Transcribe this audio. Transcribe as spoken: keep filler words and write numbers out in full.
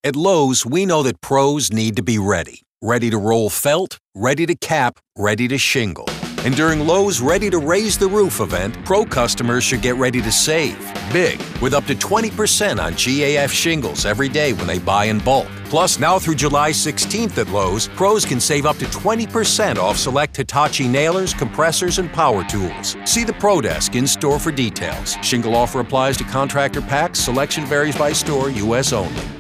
At Lowe's, we know that pros need to be ready. Ready to roll felt, ready to cap, ready to shingle. And during Lowe's Ready to Raise the Roof event, pro customers should get ready to save big with up to twenty percent on G A F shingles every day when they buy in bulk. Plus, now through July sixteenth at Lowe's, pros can save up to twenty percent off select Hitachi nailers, compressors, and power tools. See the Pro Desk in store for details. Shingle offer applies to contractor packs. Selection varies by store, U S only.